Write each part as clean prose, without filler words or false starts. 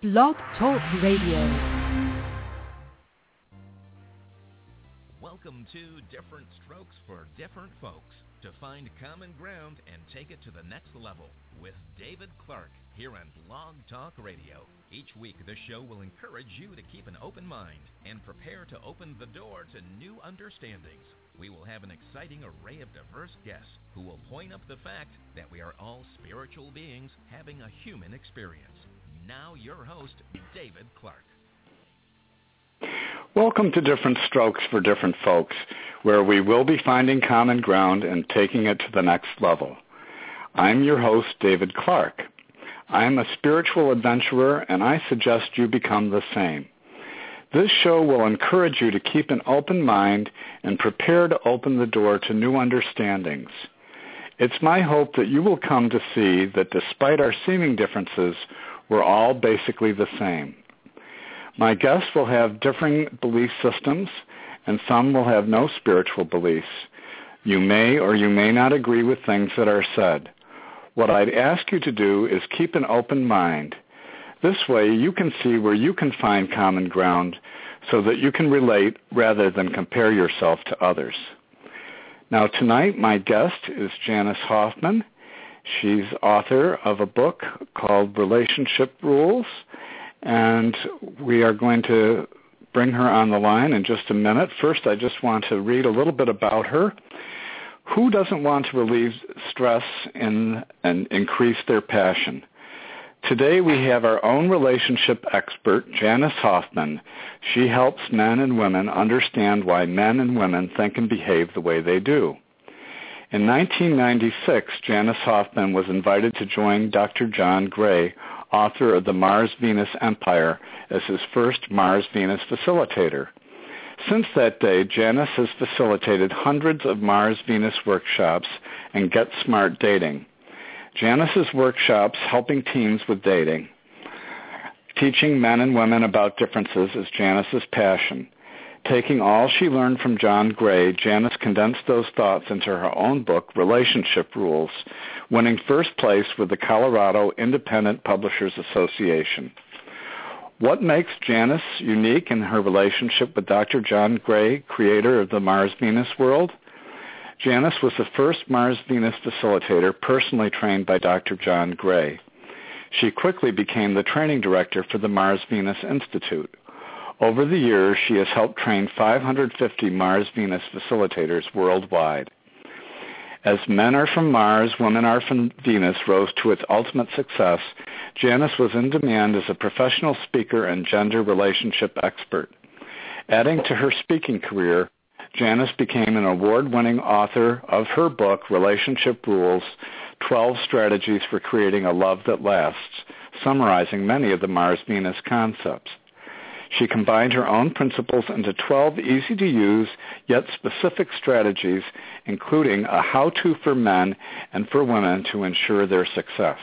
Blog Talk Radio. Welcome to Different Strokes for Different Folks. To find common ground and take it to the next level with David Clark here on Blog Talk Radio. Each week, this show will encourage you to keep an open mind and prepare to open the door to new understandings. We will have an exciting array of diverse guests who will point up the fact that we are all spiritual beings having a human experience. Now, your host, David Clark. Welcome to Different Strokes for Different Folks, where we will be finding common ground and taking it to the next level. I'm your host, David Clark. I'm a spiritual adventurer, and I suggest you become the same. This show will encourage you to keep an open mind and prepare to open the door to new understandings. It's my hope that you will come to see that despite our seeming differences, we're all basically the same. My guests will have differing belief systems, and some will have no spiritual beliefs. You may or you may not agree with things that are said. What I'd ask you to do is keep an open mind. This way you can see where you can find common ground so that you can relate rather than compare yourself to others. Now tonight my guest is Janice Hoffman. She's author of a book called Relationship Rules, and we are going to bring her on the line in just a minute. First, I just want to read a little bit about her. Who doesn't want to relieve stress and increase their passion? Today we have our own relationship expert, Janice Hoffman. She helps men and women understand why men and women think and behave the way they do. In 1996, Janice Hoffman was invited to join Dr. John Gray, author of the Mars-Venus Empire, as his first Mars-Venus facilitator. Since that day, Janice has facilitated hundreds of Mars-Venus workshops and Get Smart Dating. Janice's workshops helping teens with dating. Teaching men and women about differences is Janice's passion. Taking all she learned from John Gray, Janice condensed those thoughts into her own book, Relationship Rules, winning first place with the Colorado Independent Publishers Association. What makes Janice unique in her relationship with Dr. John Gray, creator of the Mars-Venus world? Janice was the first Mars-Venus facilitator personally trained by Dr. John Gray. She quickly became the training director for the Mars-Venus Institute. Over the years, she has helped train 550 Mars-Venus facilitators worldwide. As Men Are From Mars, Women Are From Venus rose to its ultimate success, Janice was in demand as a professional speaker and gender relationship expert. Adding to her speaking career, Janice became an award-winning author of her book, Relationship Rules, 12 Strategies for Creating a Love That Lasts, summarizing many of the Mars-Venus concepts. She combined her own principles into 12 easy-to-use yet specific strategies, including a how-to for men and for women to ensure their success.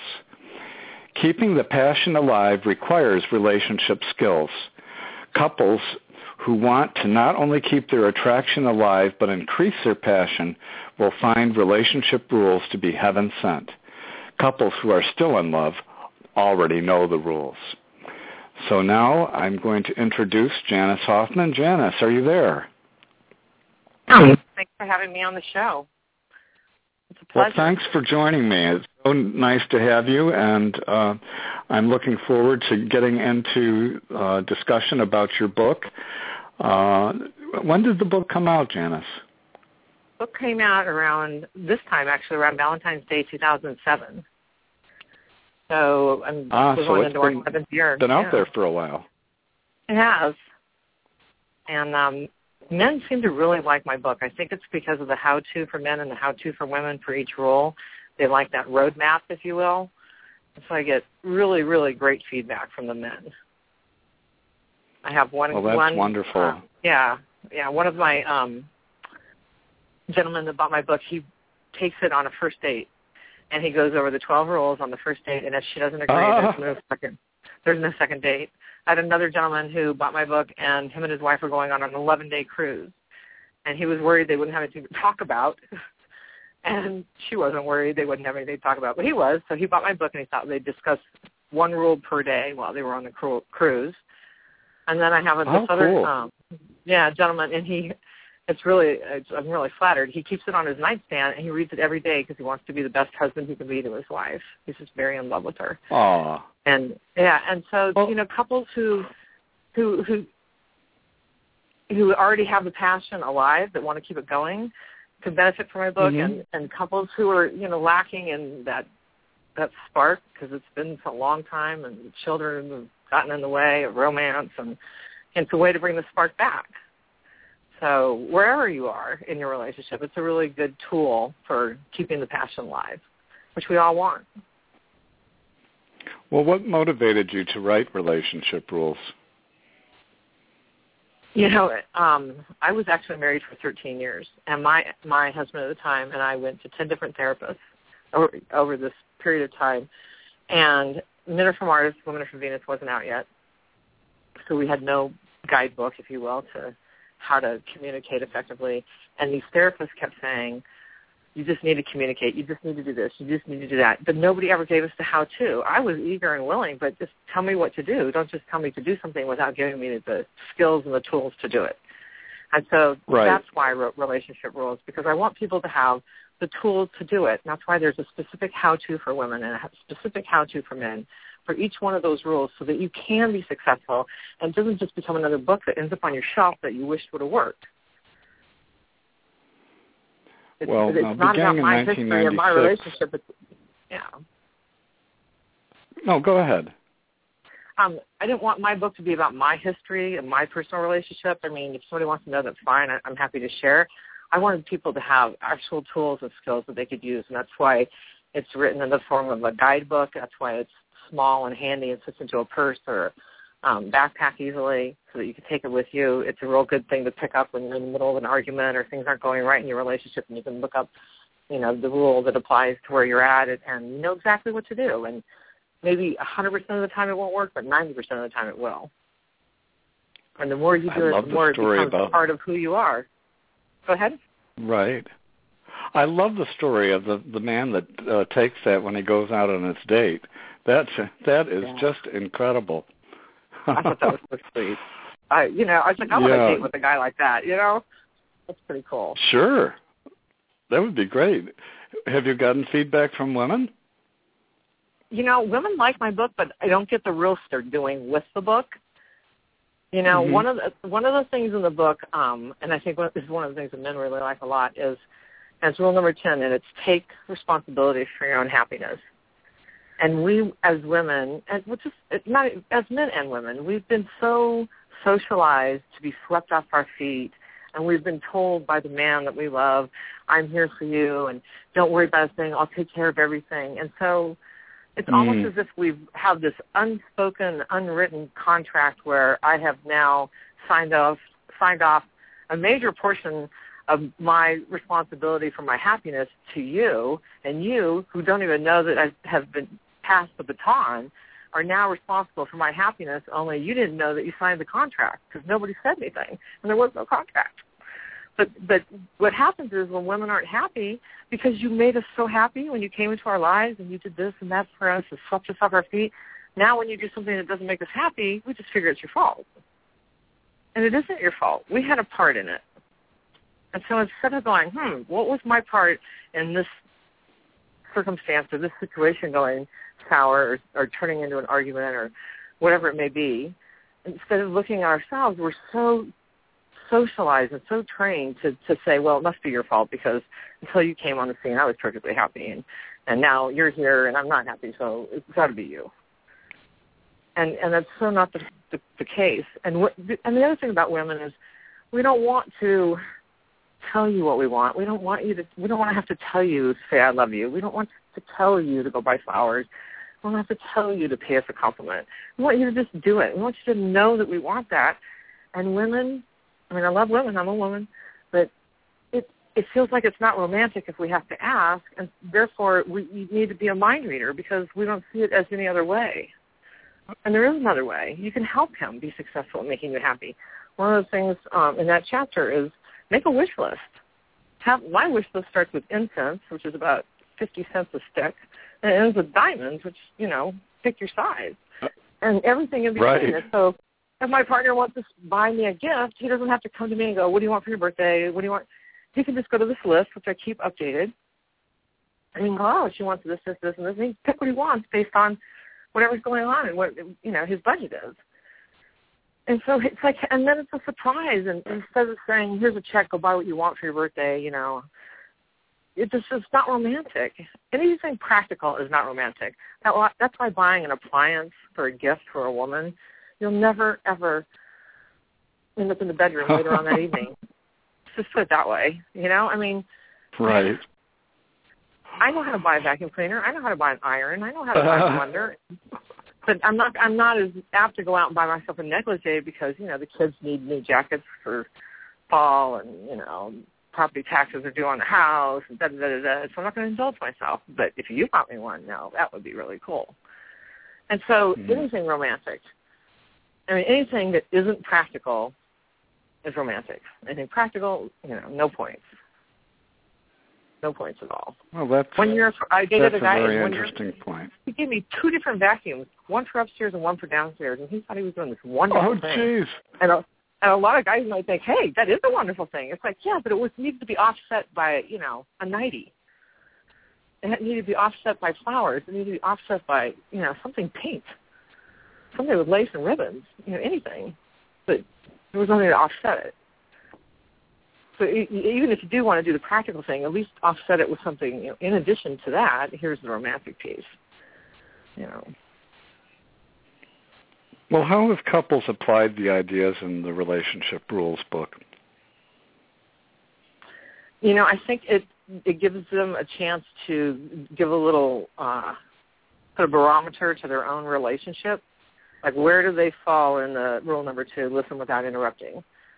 Keeping the passion alive requires relationship skills. Couples who want to not only keep their attraction alive but increase their passion will find Relationship Rules to be heaven sent. Couples who are still in love already know the rules. So now I'm going to introduce Janice Hoffman. Janice, are you there? Oh, thanks for having me on the show. It's a pleasure. Well, thanks for joining me. It's so nice to have you, and I'm looking forward to getting into discussion about your book. When did the book come out, Janice? The book came out around this time, actually, around Valentine's Day 2007. So I'm going into our 7th year. It's been out there for a while. It has. And men seem to really like my book. I think it's because of the how-to for men and the how-to for women for each role. They like that roadmap, if you will. So I get really, really great feedback from the men. I have one. Well, that's wonderful. One of my gentlemen that bought my book, he takes it on a first date. And he goes over the 12 rules on the first date, and if she doesn't agree, there's no second date. I had another gentleman who bought my book, and him and his wife were going on an 11-day cruise. And he was worried they wouldn't have anything to talk about. And she wasn't worried they wouldn't have anything to talk about. But he was, so he bought my book, and he thought they'd discuss one rule per day while they were on the cruise. And then I have this cool. other gentleman, and I'm really flattered. He keeps it on his nightstand, and he reads it every day because he wants to be the best husband he can be to his wife. He's just very in love with her. Aww. And so couples who already have the passion alive that want to keep it going could benefit from my book, and couples who are lacking in that spark because it's been so long time and children have gotten in the way of romance, and it's a way to bring the spark back. So wherever you are in your relationship, it's a really good tool for keeping the passion alive, which we all want. Well, what motivated you to write Relationship Rules? I was actually married for 13 years, and my husband at the time and I went to 10 different therapists over this period of time. And Men Are From Mars, Women Are From Venus wasn't out yet, so we had no guidebook, if you will, to how to communicate effectively. And these therapists kept saying, you just need to communicate, you just need to do this, you just need to do that. But nobody ever gave us the how-to. I was eager and willing, but just tell me what to do. Don't just tell me to do something without giving me the skills and the tools to do it. And so that's why I wrote Relationship Rules, because I want people to have the tools to do it. And that's why there's a specific how-to for women and a specific how-to for men for each one of those rules so that you can be successful and it doesn't just become another book that ends up on your shelf that you wished would have worked. It's not about my history or my relationship. No, go ahead. I didn't want my book to be about my history and my personal relationship. I mean, if somebody wants to know, that's fine. I'm happy to share. I wanted people to have actual tools and skills that they could use, and that's why it's written in the form of a guidebook. That's why it's small and handy and fits into a purse or backpack easily so that you can take it with you. It's a real good thing to pick up when you're in the middle of an argument or things aren't going right in your relationship, and you can look up, the rule that applies to where you're at and you know exactly what to do. And maybe 100% of the time it won't work, but 90% of the time it will. And the more you do it, the more it becomes part of who you are. Go ahead. Right. I love the story of the man that takes that when he goes out on his date. That is just incredible. I thought that was so sweet. I was like, I want to date with a guy like that. That's pretty cool. Sure, that would be great. Have you gotten feedback from women? Women like my book, but I don't get the real they're doing with the book. One of the things in the book, and I think this is one of the things that men really like a lot, is rule number 10, and it's take responsibility for your own happiness. And we, as women, not as men and women, we've been so socialized to be swept off our feet, and we've been told by the man that we love, I'm here for you, and don't worry about a thing, I'll take care of everything. And so it's almost as if we have this unspoken, unwritten contract where I have now signed off a major portion of my responsibility for my happiness to you, and you, who don't even know that I have been passed the baton, are now responsible for my happiness, only you didn't know that you signed the contract because nobody said anything, and there was no contract. But what happens is when women aren't happy, because you made us so happy when you came into our lives and you did this and that for us and swept us off our feet, now when you do something that doesn't make us happy, we just figure it's your fault. And it isn't your fault. We had a part in it. And so instead of going, what was my part in this circumstance or this situation going sour or turning into an argument or whatever it may be, instead of looking at ourselves, we're so socialized and so trained to say, well, it must be your fault because until you came on the scene, I was perfectly happy, and now you're here and I'm not happy, so it's got to be you. And that's so not the case. And the other thing about women is we don't want to tell you what we want. We don't want to have to tell you to say I love you. We don't want to tell you to go buy flowers. We don't have to tell you to pay us a compliment. We want you to just do it. We want you to know that we want that. And women, I love women. I'm a woman, but it feels like it's not romantic if we have to ask, and therefore you need to be a mind reader because we don't see it as any other way. And there is another way. You can help him be successful in making you happy. One of the things in that chapter is make a wish list. My wish list starts with incense, which is about 50 cents a stick, and it ends with diamonds, which, pick your size. And everything in between. Right. So if my partner wants to buy me a gift, he doesn't have to come to me and go, what do you want for your birthday? What do you want? He can just go to this list, which I keep updated. And he can go, oh, she wants this, this, this, and this. And he can pick what he wants based on whatever's going on and what, his budget is. And so it's like, and then it's a surprise. And instead of saying, here's a check, go buy what you want for your birthday, it's not romantic. Anything practical is not romantic. That's why buying an appliance for a gift for a woman, you'll never, ever end up in the bedroom later on that evening. Just put it that way, Right. I know how to buy a vacuum cleaner. I know how to buy an iron. I know how to buy a blender. But I'm not as apt to go out and buy myself a negligee because, the kids need new jackets for fall and, property taxes are due on the house and da-da-da-da-da. So I'm not going to indulge myself. But if you bought me one, no, that would be really cool. And so anything romantic, anything that isn't practical is romantic. Anything practical, no points. No points at all. Well, that's I dated a a guy, very interesting point. He gave me 2 different vacuums, one for upstairs and one for downstairs, and he thought he was doing this wonderful thing. Oh, jeez. And a lot of guys might think, hey, that is a wonderful thing. It's like, yeah, but it needed to be offset by, a nightie. It needed to be offset by flowers. It needed to be offset by, something pink, something with lace and ribbons, anything. But there was nothing to offset it. So even if you do want to do the practical thing, at least offset it with something, in addition to that, here's the romantic piece, Well, how have couples applied the ideas in the Relationship Rules book? I think it gives them a chance to give a little, put a barometer to their own relationship. Like, where do they fall in the rule number 2, listen without interrupting?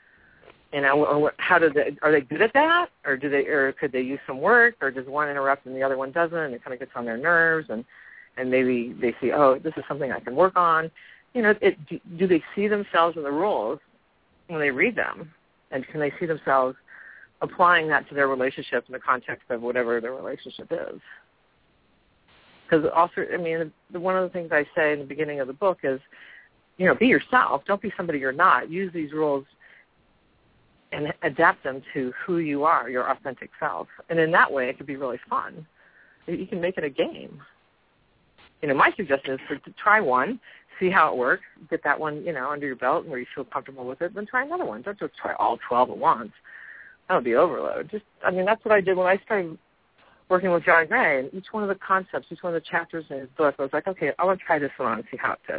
Are they good at that, or could they use some work, or does one interrupt and the other one doesn't, and it kind of gets on their nerves, and maybe they see, oh, this is something I can work on. Do they see themselves in the rules when they read them, and can they see themselves applying that to their relationship in the context of whatever their relationship is? Because also, one of the things I say in the beginning of the book is, be yourself. Don't be somebody you're not. Use these rules and adapt them to who you are, your authentic self. And in that way, it could be really fun. You can make it a game. My suggestion is to try one, see how it works, get that one, under your belt where you feel comfortable with it, then try another one. Don't just try all 12 at once. That would be overload. That's what I did when I started working with John Gray. And each one of the concepts, each one of the chapters in his book, I was like, okay, I want to try this one on and see how it fits.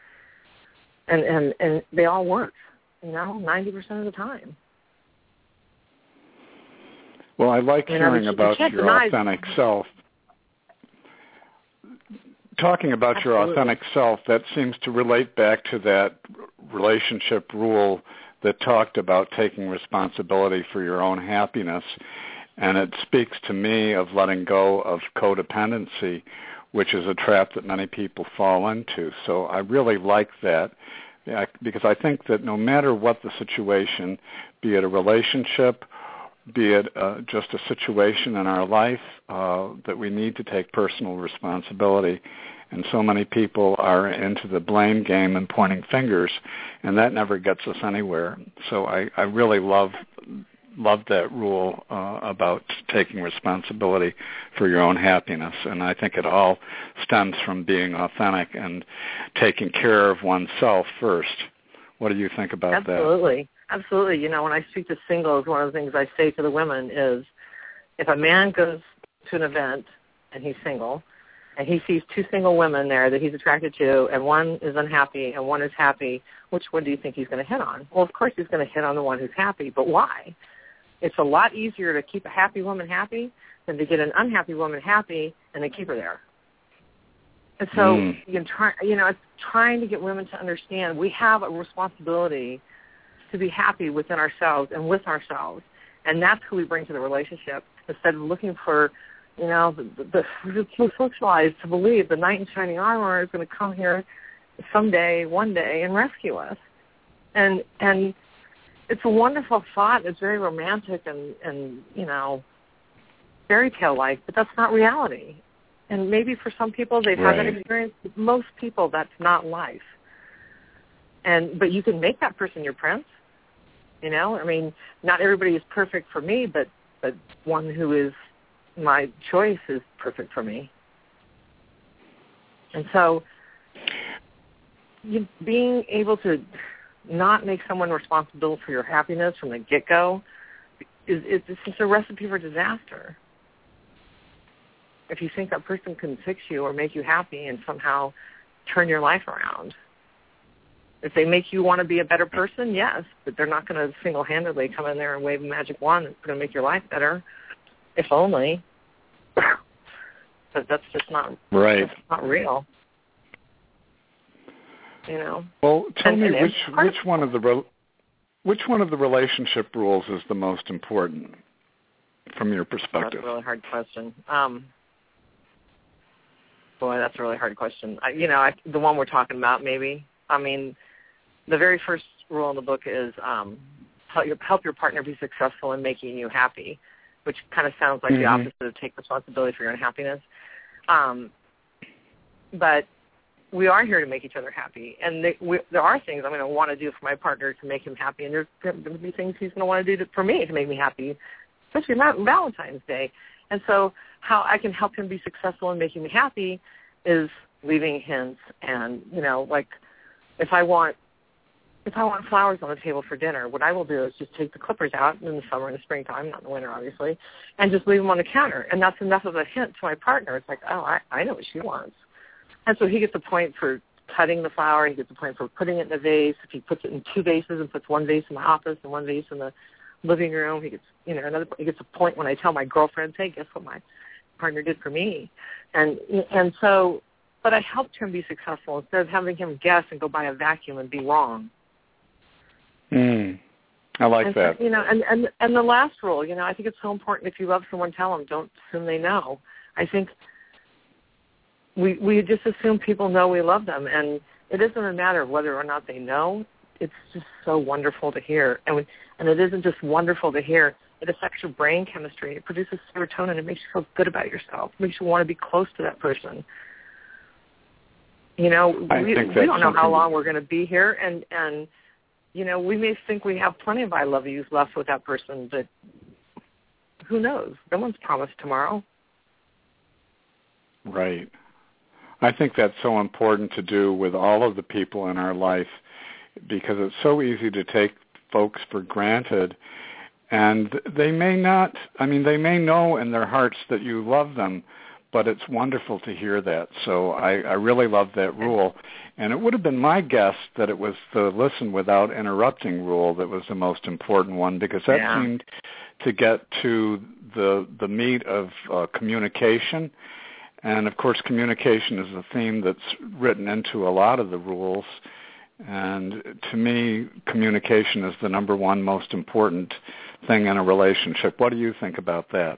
And they all work, 90% of the time. Well, I like hearing about your authentic self. Talking about Absolutely. Your authentic self, that seems to relate back to that relationship rule that talked about taking responsibility for your own happiness. And it speaks to me of letting go of codependency, which is a trap that many people fall into. So I really like that, because I think that no matter what the situation, be it a relationship, be it just a situation in our life, that we need to take personal responsibility. And so many people are into the blame game and pointing fingers, and that never gets us anywhere. So I really love that rule about taking responsibility for your own happiness. And I think it all stems from being authentic and taking care of oneself first. What do you think about that? Absolutely. Absolutely. When I speak to singles, one of the things I say to the women is, if a man goes to an event and he's single, and he sees 2 single women there that he's attracted to, and one is unhappy and one is happy, which one do you think he's going to hit on? Well, of course he's going to hit on the one who's happy, but why? It's a lot easier to keep a happy woman happy than to get an unhappy woman happy and then keep her there. And so it's trying to get women to understand we have a responsibility to be happy within ourselves and with ourselves, and that's who we bring to the relationship, instead of looking for, we're socialized to believe the knight in shining armor is going to come here someday, one day, and rescue us. And it's a wonderful thought. It's very romantic and fairy tale-like, but that's not reality. And maybe for some people they've had that experience. Most people, that's not life. But you can make that person your prince. You know, I mean, not everybody is perfect for me, but one who is my choice is perfect for me. And so being able to not make someone responsible for your happiness from the get-go it's just a recipe for disaster. If you think that person can fix you or make you happy and somehow turn your life around. If they make you want to be a better person, yes, but they're not going to single-handedly come in there and wave a magic wand that's going to make your life better, if only. But that's just not right. That's not real. You know. Well, tell me which one of the relationship rules is the most important from your perspective? That's a really hard question. Boy, that's a really hard question. The one we're talking about, maybe. I mean, the very first rule in the book is help your partner be successful in making you happy, which kind of sounds like the opposite of take responsibility for your own happiness. But we are here to make each other happy, and there are things I'm going to want to do for my partner to make him happy, and there's going to be things he's going to want to do for me to make me happy, especially Valentine's Day. And so how I can help him be successful in making me happy is leaving hints, and like if I want flowers on the table for dinner, what I will do is just take the clippers out in the summer and the springtime, not in the winter, obviously, and just leave them on the counter. And that's enough of a hint to my partner. It's like, oh, I know what she wants. And so he gets a point for cutting the flower. He gets a point for putting it in a vase. If he puts it in two vases and puts one vase in my office and one vase in the living room, he gets he gets a point when I tell my girlfriends, hey, guess what my partner did for me? And so, but I helped him be successful instead of having him guess and go buy a vacuum and be wrong. I like that. And the last rule, I think it's so important. If you love someone, tell them. Don't assume they know. I think we just assume people know we love them, and it isn't a matter of whether or not they know. It's just so wonderful to hear, and it isn't just wonderful to hear. It affects your brain chemistry. It produces serotonin. It makes you feel good about yourself. It makes you want to be close to that person. We don't know how long we're going to be here, and we may think we have plenty of I love yous left with that person, but who knows? No one's promised tomorrow. Right. I think that's so important to do with all of the people in our life because it's so easy to take folks for granted. And they may not, they may know in their hearts that you love them, but it's wonderful to hear that. So I really love that rule. And it would have been my guess that it was the listen without interrupting rule that was the most important one because that seemed to get to the meat of communication. And, of course, communication is a theme that's written into a lot of the rules. And to me, communication is the number one most important thing in a relationship. What do you think about that?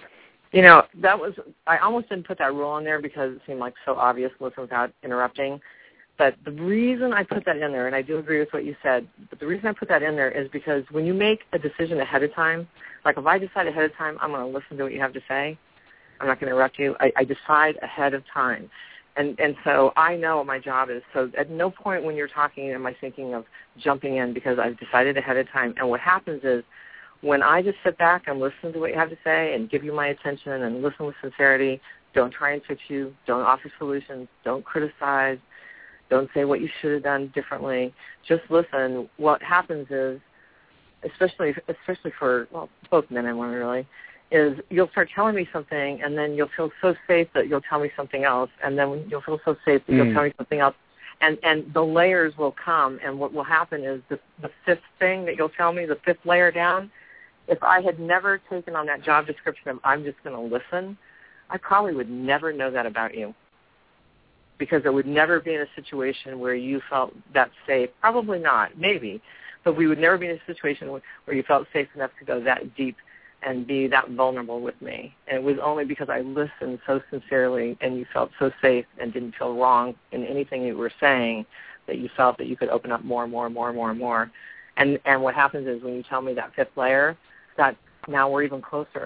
I almost didn't put that rule in there because it seemed like so obvious, listen without interrupting. But the reason I put that in there, and I do agree with what you said, but the reason I put that in there is because when you make a decision ahead of time, like if I decide ahead of time, I'm going to listen to what you have to say, I'm not going to interrupt you, I decide ahead of time. And so I know what my job is. So at no point when you're talking am I thinking of jumping in because I've decided ahead of time. And what happens is when I just sit back and listen to what you have to say and give you my attention and listen with sincerity, don't try and fix you, don't offer solutions, don't criticize, don't say what you should have done differently, just listen. What happens is, especially for both men and women really, is you'll start telling me something and then you'll feel so safe that you'll tell me something else, and then you'll feel so safe that you'll tell me something else, and the layers will come, and what will happen is the fifth thing that you'll tell me, the fifth layer down, if I had never taken on that job description of I'm just going to listen, I probably would never know that about you because it would never be in a situation where you felt that safe. Probably not, maybe, but we would never be in a situation where you felt safe enough to go that deep and be that vulnerable with me. And it was only because I listened so sincerely and you felt so safe and didn't feel wrong in anything you were saying that you felt that you could open up more and more and more and more and more. And what happens is when you tell me that fifth layer, that now we're even closer.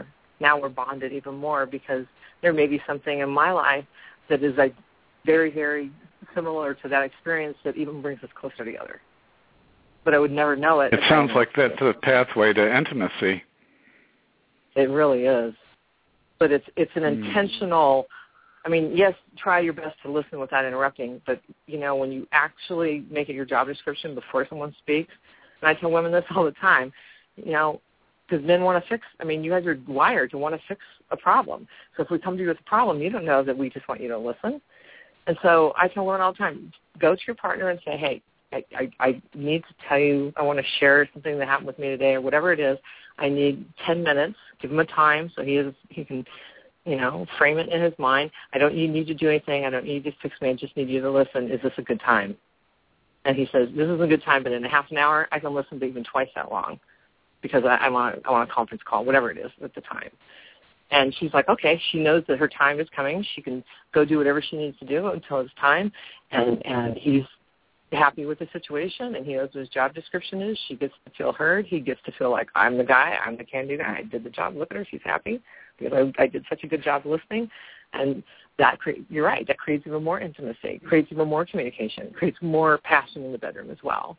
now we're bonded even more because there may be something in my life that is like very, very similar to that experience that even brings us closer together. But I would never know it. It sounds like that's a pathway to intimacy. It really is. But it's an intentional, I mean, yes, try your best to listen without interrupting, but, you know, when you actually make it your job description before someone speaks, and I tell women this all the time, you know, because men want to fix, I mean, you guys are wired to want to fix a problem. So if we come to you with a problem, you don't know that we just want you to listen. And so I tell women all the time, go to your partner and say, hey, I need to tell you, I want to share something that happened with me today or whatever it is. I need 10 minutes. Give him a time so he can, you know, frame it in his mind. I don't need to do anything. I don't need you to fix me. I just need you to listen. Is this a good time? And he says, this is a good time, but in a half an hour, I can listen to even twice that long because I want a conference call, whatever it is at the time. And she's like, okay, she knows that her time is coming. She can go do whatever she needs to do until it's time. And he's happy with the situation, and he knows what his job description is. She gets to feel heard. He gets to feel like, I'm the guy. I'm the can-do guy. I did the job. Look at her. She's happy because I did such a good job listening. And that you're right. That creates even more intimacy, creates even more communication, creates more passion in the bedroom as well.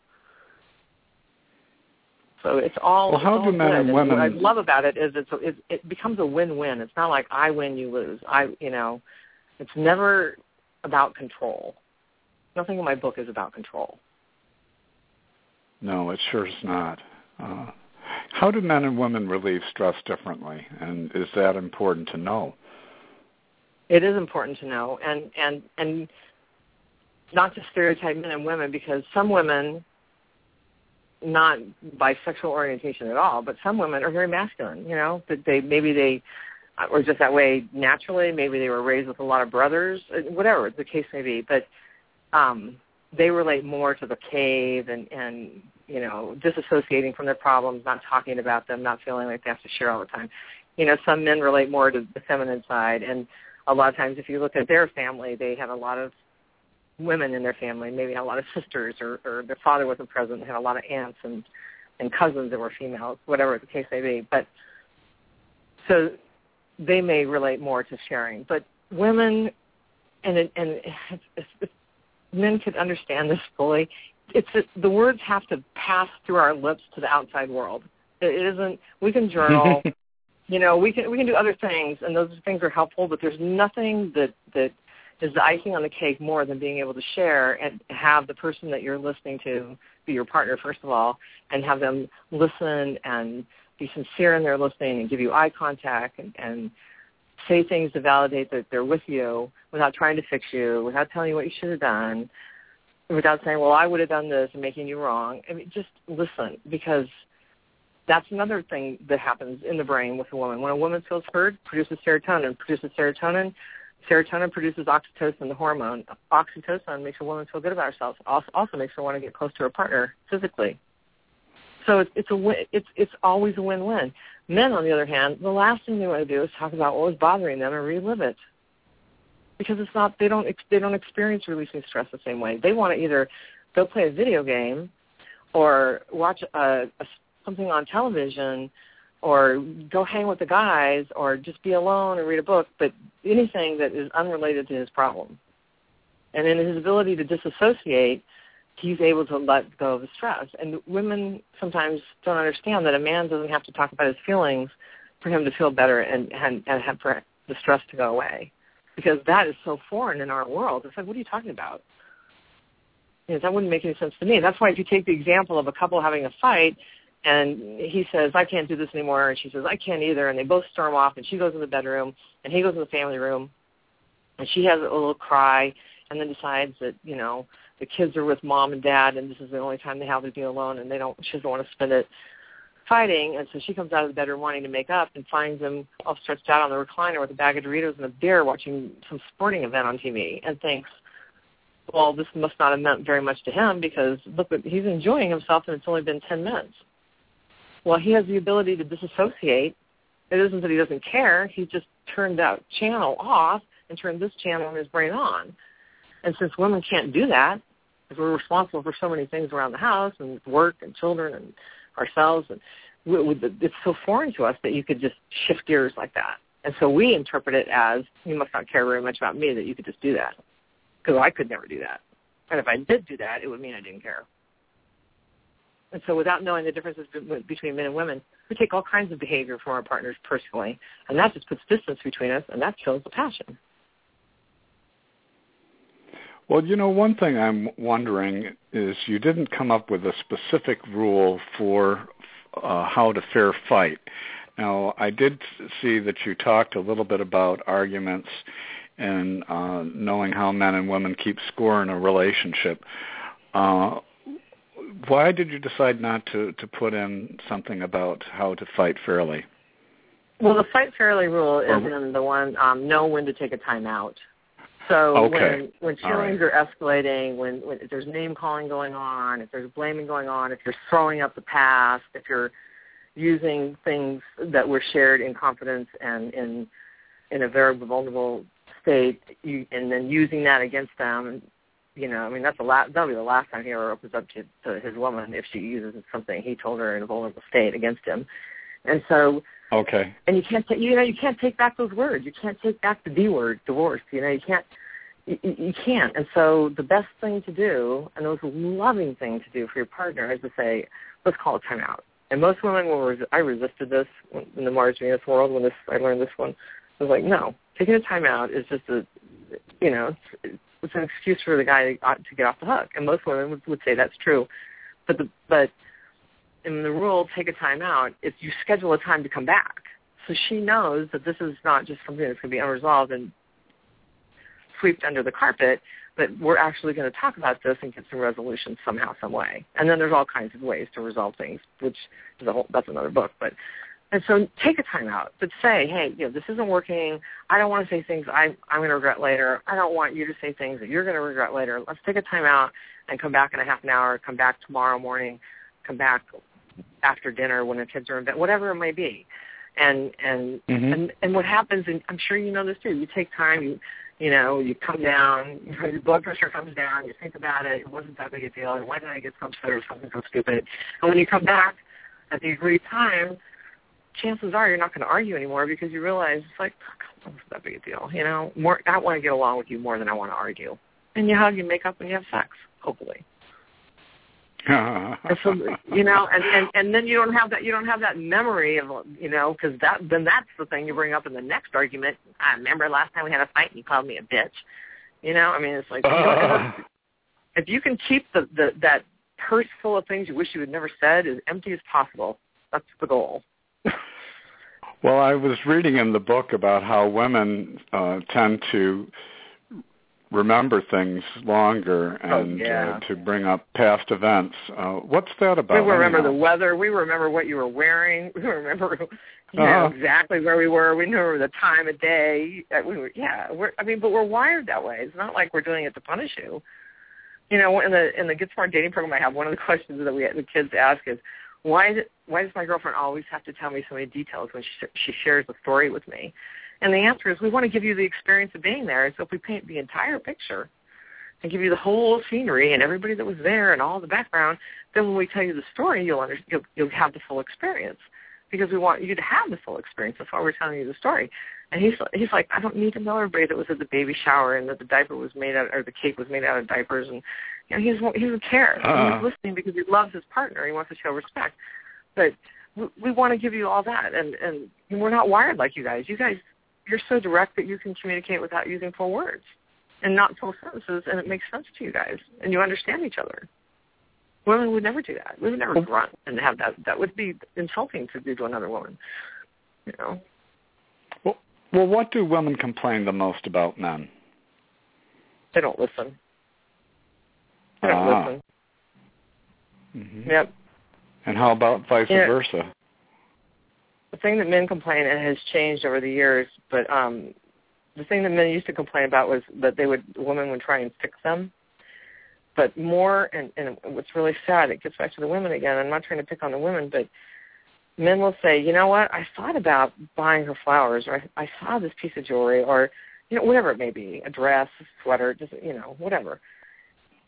So it's all. Well, how do men and women? What I love about it is it becomes a win-win. It's not like I win, you lose. It's never about control. Nothing in my book is about control. No, it sure is not. How do men and women relieve stress differently, and is that important to know? It is important to know, and not to stereotype men and women, because some women, not by sexual orientation at all, but some women are very masculine, you know, that maybe they were just that way naturally, maybe they were raised with a lot of brothers, whatever the case may be, but they relate more to the cave and, you know, disassociating from their problems, not talking about them, not feeling like they have to share all the time. You know, some men relate more to the feminine side, and a lot of times if you look at their family, they had a lot of women in their family, maybe had a lot of sisters, or their father wasn't present, they had a lot of aunts and cousins that were females, whatever the case may be. But so they may relate more to sharing. But women, men could understand this fully. The words have to pass through our lips to the outside world. It isn't. We can journal, you know. We can do other things, and those things are helpful. But there's nothing that is the icing on the cake more than being able to share and have the person that you're listening to be your partner, first of all, and have them listen and be sincere in their listening and give you eye contact and say things to validate that they're with you without trying to fix you, without telling you what you should have done, without saying, well, I would have done this and making you wrong. I mean, just listen, because that's another thing that happens in the brain with a woman. When a woman feels heard, produces serotonin. Serotonin produces oxytocin, the hormone. Oxytocin makes a woman feel good about herself. Also makes her want to get close to her partner physically. So it's always a win-win. Men, on the other hand, the last thing they want to do is talk about what was bothering them and relive it, because it's not. They don't experience releasing stress the same way. They want to either go play a video game, or watch something on television, or go hang with the guys, or just be alone and read a book, but anything that is unrelated to his problem. And in his ability to disassociate, he's able to let go of the stress. And women sometimes don't understand that a man doesn't have to talk about his feelings for him to feel better and have for the stress to go away, because that is so foreign in our world. It's like, what are you talking about? You know, that wouldn't make any sense to me. That's why if you take the example of a couple having a fight, and he says, I can't do this anymore, and she says, I can't either, and they both storm off, and she goes in the bedroom, and he goes in the family room, and she has a little cry, and then decides that, you know, the kids are with mom and dad, and this is the only time they have to be alone, and she doesn't want to spend it fighting, and so she comes out of the bedroom wanting to make up and finds him all stretched out on the recliner with a bag of Doritos and a beer watching some sporting event on TV, and thinks, well, this must not have meant very much to him, because look, he's enjoying himself, and it's only been 10 minutes. Well, he has the ability to disassociate. It isn't that he doesn't care. He just turned that channel off and turned this channel in his brain on. And since women can't do that, because we're responsible for so many things around the house and work and children and ourselves, and it's so foreign to us that you could just shift gears like that. And so we interpret it as, you must not care very much about me that you could just do that, because I could never do that. And if I did do that, it would mean I didn't care. And so without knowing the differences between men and women, we take all kinds of behavior from our partners personally, and that just puts distance between us, and that kills the passion. Well, one thing I'm wondering is you didn't come up with a specific rule for how to fair fight. Now, I did see that you talked a little bit about arguments and knowing how men and women keep score in a relationship. Why did you decide not to put in something about how to fight fairly? Well, the fight fairly rule is in the one, know when to take a time out. So when feelings are escalating, when if there's name-calling going on, if there's blaming going on, if you're throwing up the past, if you're using things that were shared in confidence and in a very vulnerable state, and then using that against them, that'll be the last time he ever opens up to his woman if she uses something he told her in a vulnerable state against him. And so, and you can't take back those words. You can't take back the D word, divorce. You can't. And so the best thing to do, and the most loving thing to do for your partner, is to say, let's call a timeout. And most women I resisted this in the Mars Venus world when I learned this one. I was like, no, taking a timeout is just it's an excuse for the guy to get off the hook. And most women would say that's true. But in the rule, take a time out, if you schedule a time to come back. So she knows that this is not just something that's going to be unresolved and swept under the carpet, but we're actually going to talk about this and get some resolution somehow, some way. And then there's all kinds of ways to resolve things, which is that's another book. And so take a time out, but say, hey, this isn't working. I don't want to say things I'm going to regret later. I don't want you to say things that you're going to regret later. Let's take a time out and come back in a half an hour, come back tomorrow morning, come back after dinner when the kids are in bed, whatever it may be. And what happens, and I'm sure you know this too, you take time, you come down, your blood pressure comes down, you think about it, it wasn't that big a deal, and why did I get so upset or something so stupid? And when you come back at the agreed time, chances are you're not going to argue anymore because you realize it's like, oh, it's not that big a deal. I want to get along with you more than I want to argue. And you hug, you make up, and you have sex, hopefully. And so, and then you don't have that memory of, because then that's the thing you bring up in the next argument. I remember last time we had a fight and you called me a bitch. It's like, if you can keep that purse full of things you wish you had never said as empty as possible, that's the goal. Well, I was reading in the book about how women tend to remember things longer and to bring up past events. What's that about? We remember the weather. We remember what you were wearing. We remember exactly where we were. We knew the time of day. But we're wired that way. It's not like we're doing it to punish you. In the Get Smart dating program I have, one of the questions that the kids ask is, why does my girlfriend always have to tell me so many details when she shares a story with me? And the answer is we want to give you the experience of being there. And so if we paint the entire picture and give you the whole scenery and everybody that was there and all the background, then when we tell you the story, you'll have the full experience because we want you to have the full experience. That's why we're telling you the story. And he's like, I don't need to know everybody that was at the baby shower and that the diaper was made out, or the cake was made out of diapers. And he doesn't care. He's listening because he loves his partner. He wants to show respect. But we want to give you all that, and we're not wired like you guys. You're so direct that you can communicate without using full words and not full sentences, and it makes sense to you guys, and you understand each other. Women would never do that. We would never grunt and have that. That would be insulting to do to another woman, Well, what do women complain the most about men? They don't listen. They don't listen. Mm-hmm. Yep. And how about vice versa? The thing that men complain, and has changed over the years, but the thing that men used to complain about was that women would try and fix them. But more, and what's really sad, it gets back to the women again. I'm not trying to pick on the women, but men will say, you know what, I thought about buying her flowers, or I saw this piece of jewelry, or, whatever it may be, a dress, a sweater, just, whatever.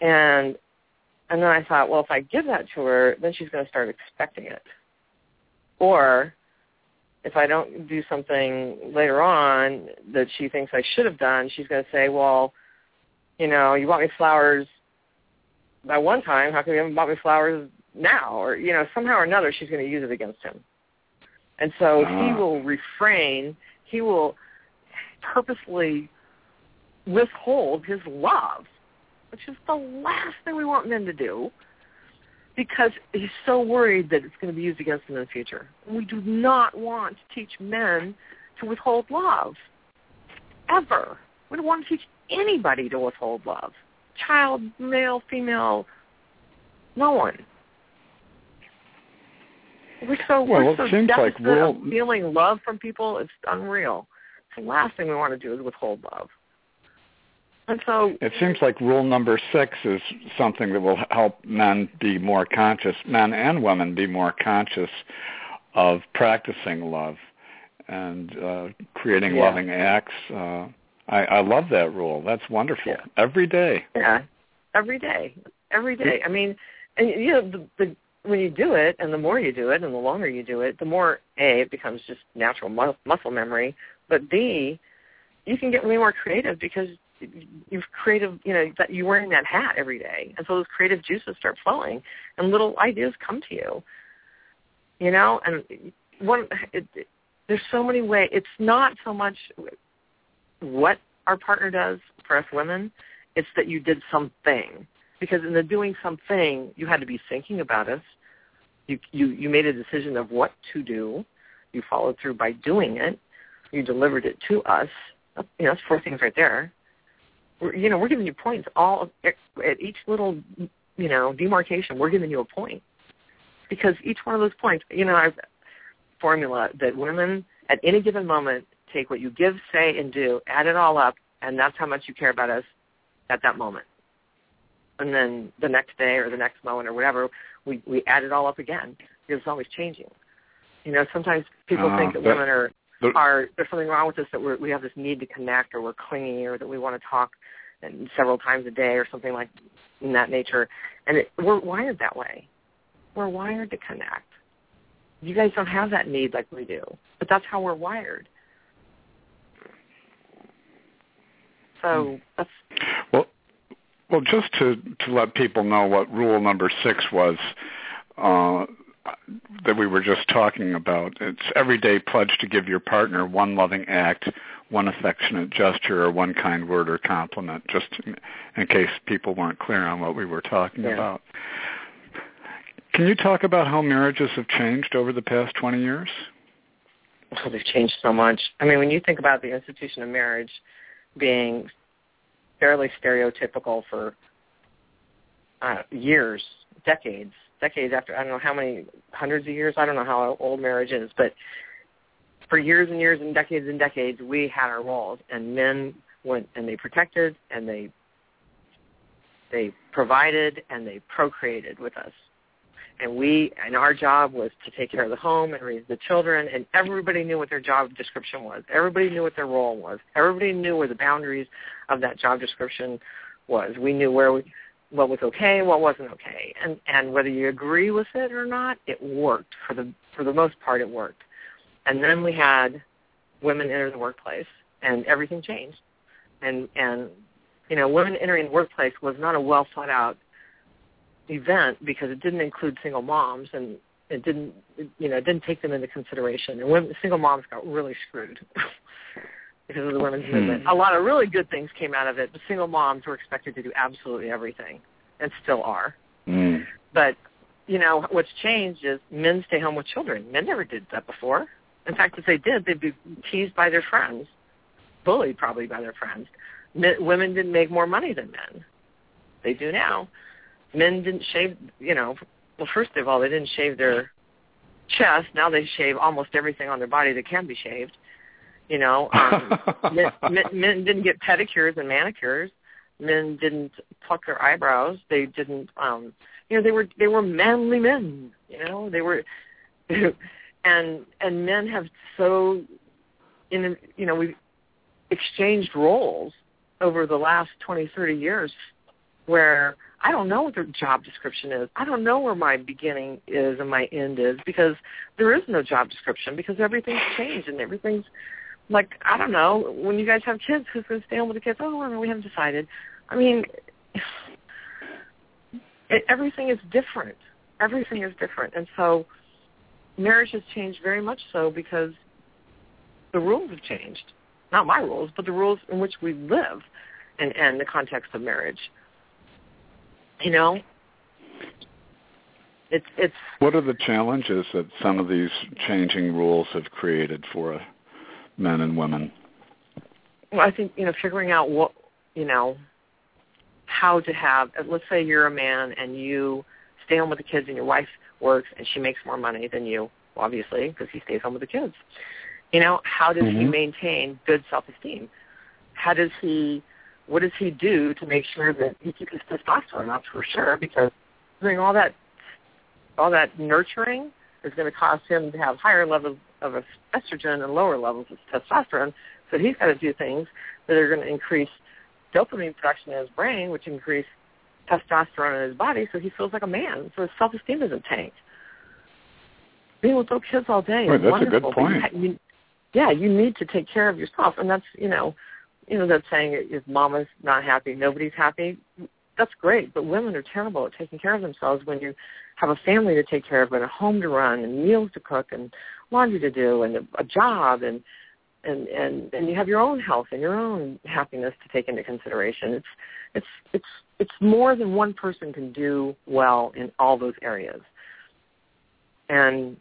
And then I thought, well, if I give that to her, then she's going to start expecting it. Or if I don't do something later on that she thinks I should have done, she's going to say, well, you bought me flowers that one time. How come you haven't bought me flowers now? Or, somehow or another, she's going to use it against him. And so he will refrain. He will purposely withhold his love, which is the last thing we want men to do, because he's so worried that it's going to be used against him in the future. We do not want to teach men to withhold love, ever. We don't want to teach anybody to withhold love. Child, male, female, no one. We're so deficit of feeling love from people, it's unreal. The last thing we want to do is withhold love. And so it seems like rule number 6 is something that will help men be more conscious, men and women be more conscious of practicing love and creating loving acts. I love that rule. That's wonderful. Yeah. Every day. Yeah, every day. I mean, and when you do it, and the more you do it, and the longer you do it, the more, A, it becomes just natural muscle memory, but B, you can get way more creative because you've that you're wearing that hat every day, and so those creative juices start flowing, and little ideas come to you. And there's so many ways. It's not so much what our partner does for us women; it's that you did something. Because in the doing something, you had to be thinking about us. You made a decision of what to do. You followed through by doing it. You delivered it to us. That's 4 things right there. We're giving you points all at each little, demarcation. We're giving you a point because each one of those points, I've formula that women at any given moment take what you give, say, and do, add it all up, and that's how much you care about us at that moment. And then the next day or the next moment or whatever, we add it all up again because it's always changing. Sometimes people think that women are there's something wrong with us, that we have this need to connect, or we're clingy, or that we want to talk several times a day or something like in that nature. And we're wired that way. We're wired to connect. You guys don't have that need like we do, but that's how we're wired. So that's... Well, just to let people know what rule number 6 was that we were just talking about. It's everyday pledge to give your partner one loving act, one affectionate gesture, or one kind word or compliment, just in case people weren't clear on what we were talking about. Can you talk about how marriages have changed over the past 20 years? Oh, they've changed so much. I mean, when you think about the institution of marriage being fairly stereotypical for years, decades after, I don't know how many, hundreds of years, I don't know how old marriage is, but for years and years and decades, we had our roles, and men went and they protected, and they provided, and they procreated with us. And our job was to take care of the home and raise the children, and everybody knew what their job description was. Everybody knew what their role was. Everybody knew where the boundaries of that job description was. We knew what was okay, what wasn't okay. And whether you agree with it or not, it worked. For the most part, it worked. And then we had women enter the workplace, and everything changed. And women entering the workplace was not a well thought out event because it didn't include single moms, and it didn't take them into consideration. And single moms got really screwed because of the women's movement. A lot of really good things came out of it, but single moms were expected to do absolutely everything, and still are. But what's changed is men stay home with children. Men never did that before. In fact, if they did, they'd be teased by their friends, bullied probably by their friends. Women didn't make more money than men. They do now. Men didn't shave, well, first of all, they didn't shave their chest. Now they shave almost everything on their body that can be shaved. Men didn't get pedicures and manicures. Men didn't pluck their eyebrows. They didn't, they were manly men. They were, and men have we've exchanged roles over the last 20, 30 years where I don't know what their job description is. I don't know where my beginning is and my end is, because there is no job description, because everything's changed and everything's like, I don't know, when you guys have kids, who's going to stay home with the kids? Oh, well, we haven't decided. I mean, everything is different. Everything is different. And so marriage has changed very much so because the rules have changed. Not my rules, but the rules in which we live and the context of marriage. You know, it's. What are the challenges that some of these changing rules have created for men and women? Well, I think, figuring out what, how to have, let's say you're a man and you stay home with the kids and your wife works and she makes more money than you, obviously, because he stays home with the kids. How does he maintain good self-esteem? What does he do to make sure that he keeps his testosterone up, for sure, because doing all that nurturing is going to cause him to have higher levels of estrogen and lower levels of testosterone. So he's got to do things that are going to increase dopamine production in his brain, which increase testosterone in his body, so he feels like a man. So his self-esteem doesn't tank. Being with those kids all day is that's wonderful. A good point. You need to take care of yourself, and that's that saying, if mama's not happy, nobody's happy. That's great, but women are terrible at taking care of themselves when you have a family to take care of and a home to run and meals to cook and laundry to do and a job and you have your own health and your own happiness to take into consideration. It's more than one person can do well in all those areas. And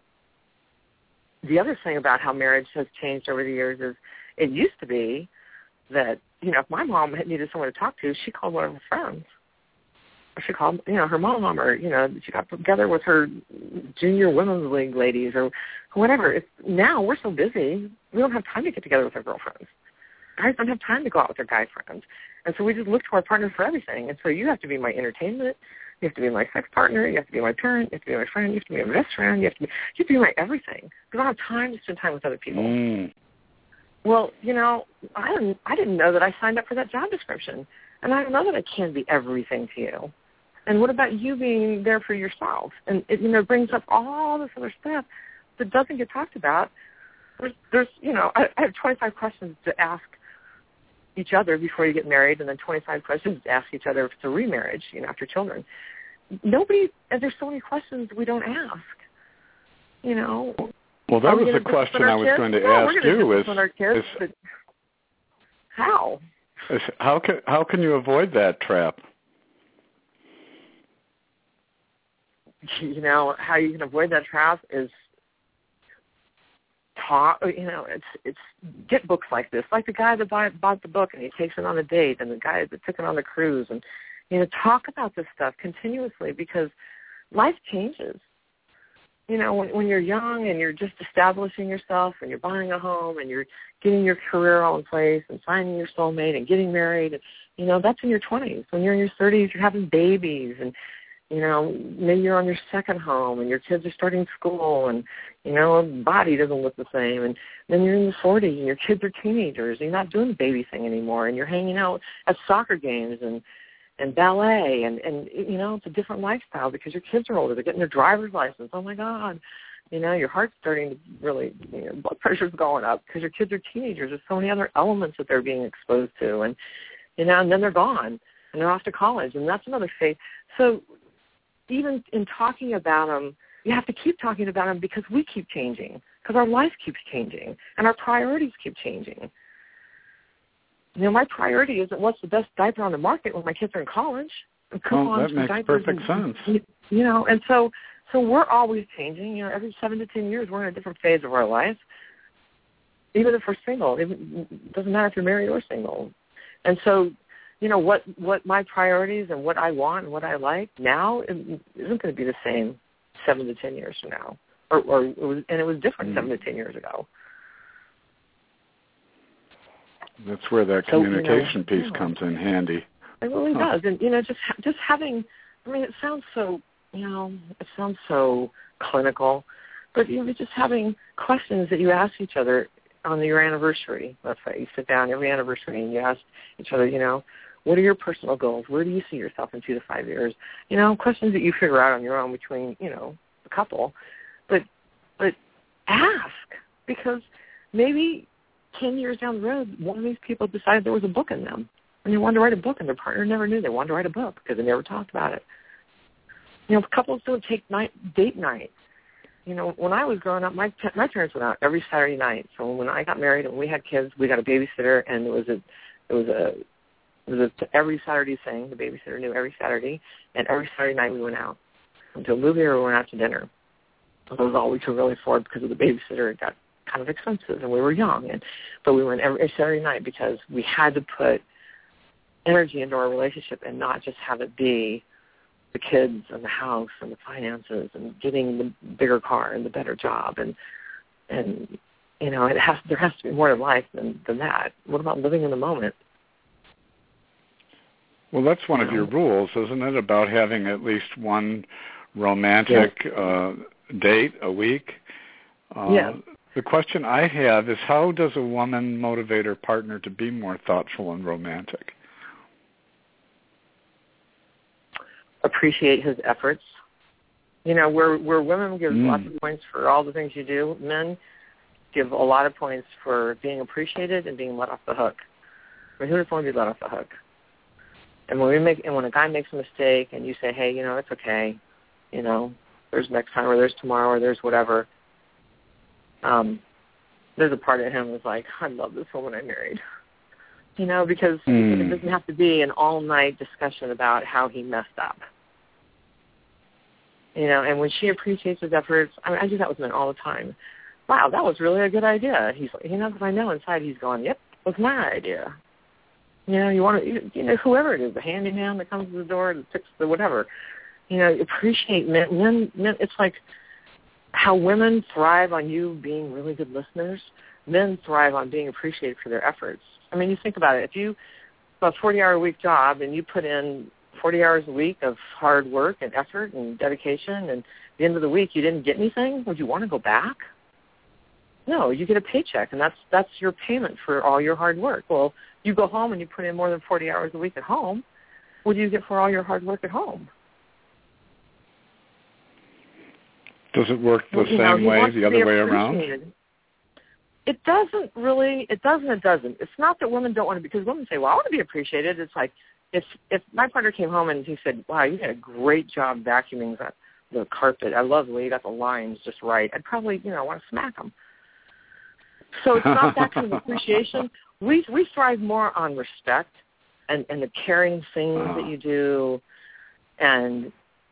the other thing about how marriage has changed over the years is it used to be that, if my mom had needed someone to talk to, she called one of her friends. Or she called, her mom, or, she got together with her junior women's league ladies or whatever. Now we're so busy, we don't have time to get together with our girlfriends. Guys don't have time to go out with their guy friends. And so we just look to our partner for everything. And so you have to be my entertainment. You have to be my sex partner. You have to be my parent. You have to be my friend. You have to be my best friend. You have to be my everything. Because I don't have time to spend time with other people. Well, I didn't know that I signed up for that job description. And I don't know that I can be everything to you. And what about you being there for yourself? And it brings up all this other stuff that doesn't get talked about. There's I have 25 questions to ask each other before you get married, and then 25 questions to ask each other for remarriage, after children. There's so many questions we don't ask. Well, that was the question I was going to ask you. How? How can you avoid that trap? How you can avoid that trap is talk. It's get books like this, like the guy that bought the book and he takes it on a date, and the guy that took it on the cruise, and talk about this stuff continuously, because life changes. When you're young and you're just establishing yourself and you're buying a home and you're getting your career all in place and finding your soulmate and getting married, that's in your 20s. When you're in your 30s, you're having babies, and maybe you're on your second home and your kids are starting school, and body doesn't look the same, and then you're in the 40s and your kids are teenagers and you're not doing the baby thing anymore, and you're hanging out at soccer games and ballet, and it's a different lifestyle because your kids are older. They're getting their driver's license. Oh, my God. Your heart's starting to really, blood pressure's going up because your kids are teenagers. There's so many other elements that they're being exposed to, and then they're gone, and they're off to college, and that's another phase. So even in talking about them, you have to keep talking about them because we keep changing, because our life keeps changing, and our priorities keep changing. My priority isn't what's the best diaper on the market when my kids are in college. That makes perfect sense. And so we're always changing. Every 7 to 10 years we're in a different phase of our life. Even if we're single, it doesn't matter if you're married or single. And so, what my priorities and what I want and what I like now isn't going to be the same 7 to 10 years from now, it was different 7 to 10 years ago. That's where that communication piece comes in handy. It really does. And, just having, it sounds so, it sounds so clinical, but, just having questions that you ask each other on your anniversary. Let's say you sit down every anniversary and you ask each other, What are your personal goals? Where do you see yourself in 2 to 5 years? Questions that you figure out on your own between, the couple. But ask, because maybe 10 years down the road, one of these people decided there was a book in them, and they wanted to write a book, and their partner never knew they wanted to write a book because they never talked about it. Couples don't take date nights. When I was growing up, my parents went out every Saturday night. So when I got married and we had kids, we got a babysitter, and it was a every Saturday thing. The babysitter knew every Saturday, and every Saturday night we went out. Went to a movie or we went out to dinner. That was all we could really afford because of the babysitter. It got kind of expensive, and we were young. But we went every Saturday night because we had to put energy into our relationship and not just have it be the kids and the house and the finances and getting the bigger car and the better job and there has to be more to life than that. What about living in the moment? Well, that's one of your rules, isn't it, about having at least one romantic date a week? Yes. The question I have is, how does a woman motivate her partner to be more thoughtful and romantic? Appreciate his efforts. Where women give lots of points for all the things you do, men give a lot of points for being appreciated and being let off the hook. Who doesn't want to be let off the hook? And when a guy makes a mistake and you say, hey, it's okay, there's next time or there's tomorrow or there's whatever, there's a part of him that's like, I love this woman I married. Because it doesn't have to be an all-night discussion about how he messed up. And when she appreciates his efforts, I do that with men all the time. Wow, that was really a good idea. He's, because I know inside he's going, yep, it was my idea. You want to, whoever it is, the handyman that comes to the door to fix the whatever, appreciate men. It's like how women thrive on you being really good listeners. Men thrive on being appreciated for their efforts. You think about it. If you have a 40-hour-a-week job and you put in 40 hours a week of hard work and effort and dedication, and at the end of the week you didn't get anything, would you want to go back? No, you get a paycheck, and that's your payment for all your hard work. Well, you go home and you put in more than 40 hours a week at home. What do you get for all your hard work at home? Does it work the same way, the other way around? It doesn't really. It doesn't. It's not that women don't want to be, because women say, well, I want to be appreciated. It's like if my partner came home and he said, wow, you did a great job vacuuming the carpet. I love the way you got the lines just right. I'd probably, want to smack him. So it's not that kind of appreciation. We thrive more on respect and the caring things that you do and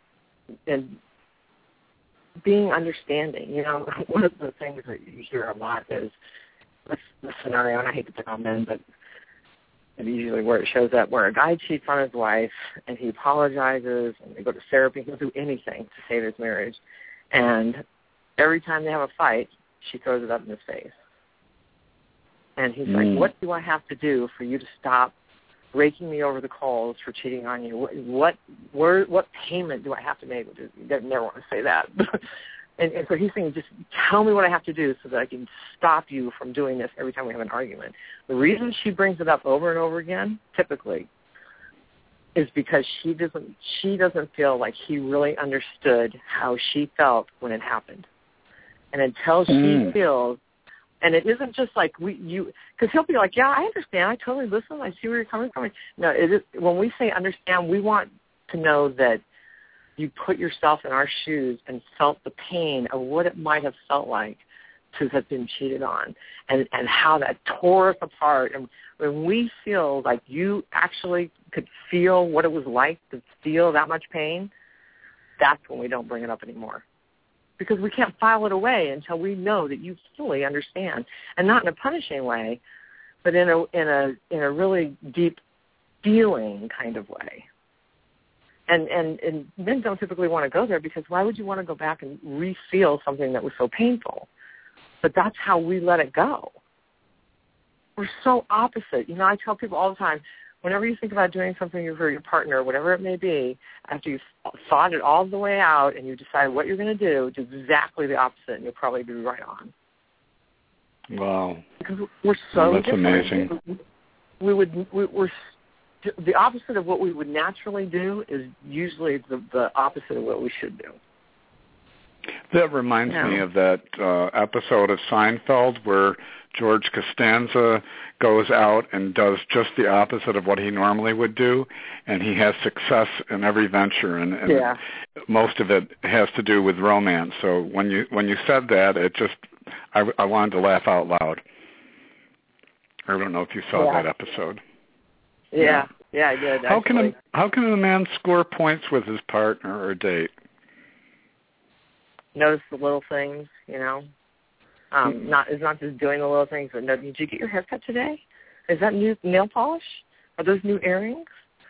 being understanding. One of the things that you hear a lot is the scenario, and I hate to pick on men, but it's usually where it shows up, where a guy cheats on his wife and he apologizes and they go to therapy, he'll do anything to save his marriage. And every time they have a fight, she throws it up in his face. And he's like, what do I have to do for you to stop raking me over the coals for cheating on you? What payment do I have to make? He never want to say that. and so he's saying, just tell me what I have to do so that I can stop you from doing this every time we have an argument. The reason she brings it up over and over again, typically, is because she doesn't feel like he really understood how she felt when it happened. And until she feels, and it isn't just like because he'll be like, yeah, I understand. I totally listen. I see where you're coming from. No, when we say understand, we want to know that you put yourself in our shoes and felt the pain of what it might have felt like to have been cheated on and how that tore us apart. And when we feel like you actually could feel what it was like to feel that much pain, that's when we don't bring it up anymore. Because we can't file it away until we know that you fully understand, and not in a punishing way, but in a really deep feeling kind of way. And men don't typically want to go there, because why would you want to go back and re-feel something that was so painful? But that's how we let it go. We're so opposite. I tell people all the time, whenever you think about doing something for your partner, whatever it may be, after you've thought it all the way out and you decide what you're going to do exactly the opposite, and you'll probably be right on. Wow. Because we're so that's different. amazing. the opposite of what we would naturally do is usually the opposite of what we should do. That reminds me of that episode of Seinfeld where George Costanza goes out and does just the opposite of what he normally would do, and he has success in every venture, and most of it has to do with romance. So when you said that, it just I wanted to laugh out loud. I don't know if you saw that episode. Yeah, I did. How can a man score points with his partner or date? Notice the little things, you know. It's not just doing the little things, but did you get your haircut today? Is that new nail polish? Are those new earrings?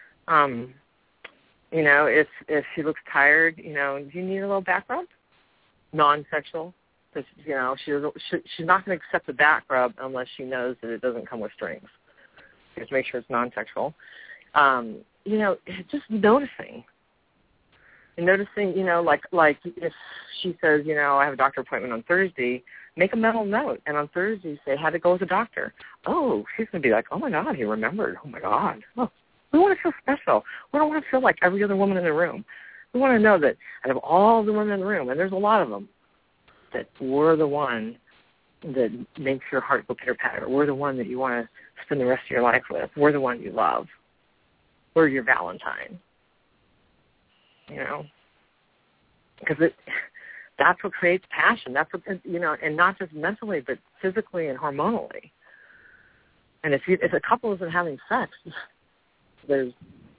You know, if she looks tired, you know, do you need a little back rub? Non-sexual, because you know she's not going to accept the back rub unless she knows that it doesn't come with strings. Just make sure it's non-sexual. You know, just noticing. And noticing, you know, like if she says, you know, I have a doctor appointment on Thursday, make a mental note. And on Thursday, say, how'd it go with the doctor? Oh, she's going to be like, oh, my God, he remembered. Oh, my God. Oh, we want to feel special. We don't want to feel like every other woman in the room. We want to know that out of all the women in the room, and there's a lot of them, that we're the one that makes your heart go pitter-patter. We're the one that you want to spend the rest of your life with. We're the one you love. We're your Valentine. You know, because that's what creates passion. That's what, you know, and not just mentally, but physically and hormonally. And if a couple isn't having sex, the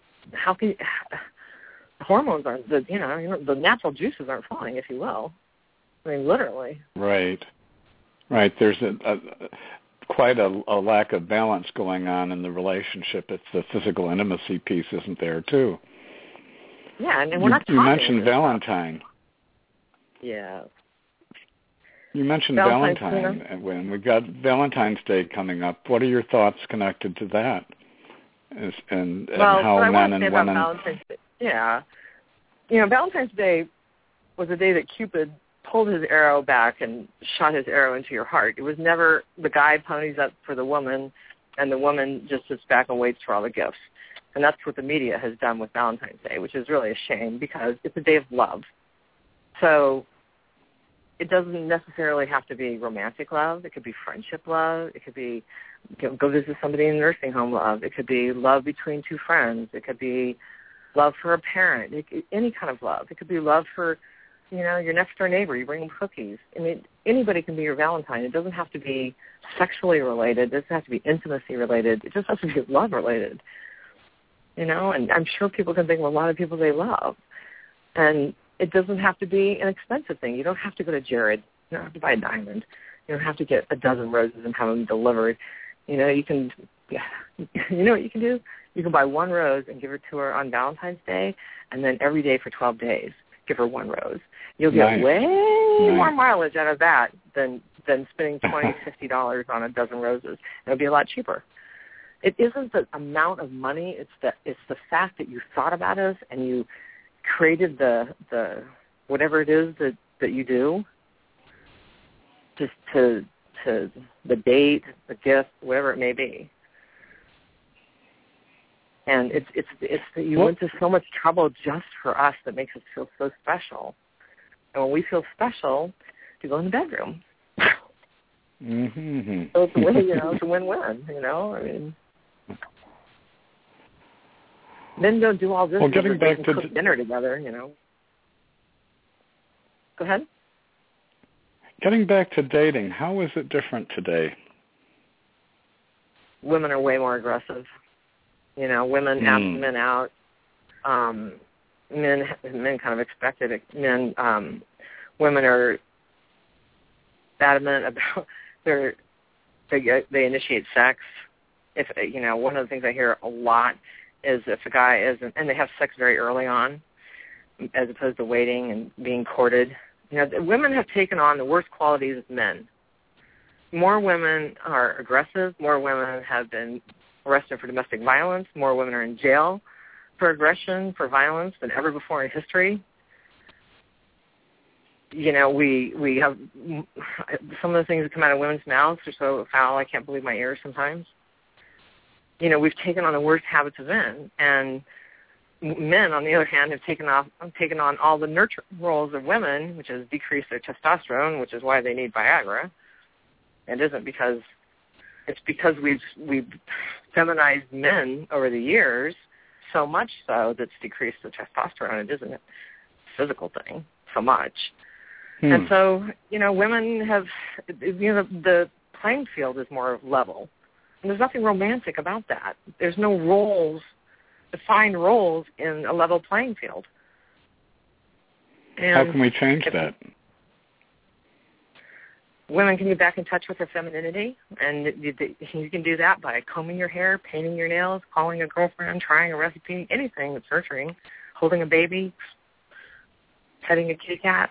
hormones aren't, the natural juices aren't flowing, if you will. I mean, literally. Right. There's quite a lack of balance going on in the relationship. It's the physical intimacy piece isn't there too. Yeah, and we're not talking. You mentioned Valentine. Yeah. You mentioned Valentine, and we've got Valentine's Day coming up. What are your thoughts connected to that? And how men and women... Valentine's Day, you know, Valentine's Day was a day that Cupid pulled his arrow back and shot his arrow into your heart. It was never the guy ponies up for the woman, and the woman just sits back and waits for all the gifts. And that's what the media has done with Valentine's Day, which is really a shame because it's a day of love. So it doesn't necessarily have to be romantic love. It could be friendship love. It could be go visit somebody in a nursing home love. It could be love between two friends. It could be love for a parent. Any kind of love. It could be love for, you know, your next door neighbor. You bring them cookies. I mean, anybody can be your Valentine. It doesn't have to be sexually related. It doesn't have to be intimacy related. It just has to be love related. You know, and I'm sure people can think of a lot of people they love. And it doesn't have to be an expensive thing. You don't have to go to Jared. You don't have to buy a diamond. You don't have to get a dozen roses and have them delivered. You know, you know what you can do? You can buy one rose and give it to her on Valentine's Day, and then every day for 12 days, give her one rose. You'll get way more mileage out of that than spending $20, $50 on a dozen roses. It'll be a lot cheaper. It isn't the amount of money. It's the fact that you thought about us and you created the whatever it is that you do, just to the date, the gift, whatever it may be. And it's that you went to so much trouble just for us that makes us feel so special. And when we feel special, you go in the bedroom. Mm-hmm. So it's a win, you know, it's a win-win, you know. I mean, men don't do all this. Well, getting back to cook dinner together, you know. Go ahead. Getting back to dating, how is it different today? Women are way more aggressive. You know, women ask men out. Men kind of expected it. Women are adamant about they initiate sex. If you know, one of the things I hear a lot is if a guy isn't, and they have sex very early on, as opposed to waiting and being courted. You know, women have taken on the worst qualities of men. More women are aggressive. More women have been arrested for domestic violence. More women are in jail for aggression, for violence than ever before in history. You know, we have some of the things that come out of women's mouths are so foul, I can't believe my ears sometimes. we've taken on the worst habits of men, and men, on the other hand, have taken on all the nurture roles of women, which has decreased their testosterone, which is why they need Viagra. It isn't because it's because we've feminized men over the years so much so that's decreased the testosterone. It isn't a physical thing so much. And so, women have, the playing field is more level. And there's nothing romantic about that. There's no defined roles in a level playing field. And how can we change that? Women can get back in touch with their femininity, and you can do that by combing your hair, painting your nails, calling a girlfriend, trying a recipe, anything that's nurturing, holding a baby, petting a kitty cat,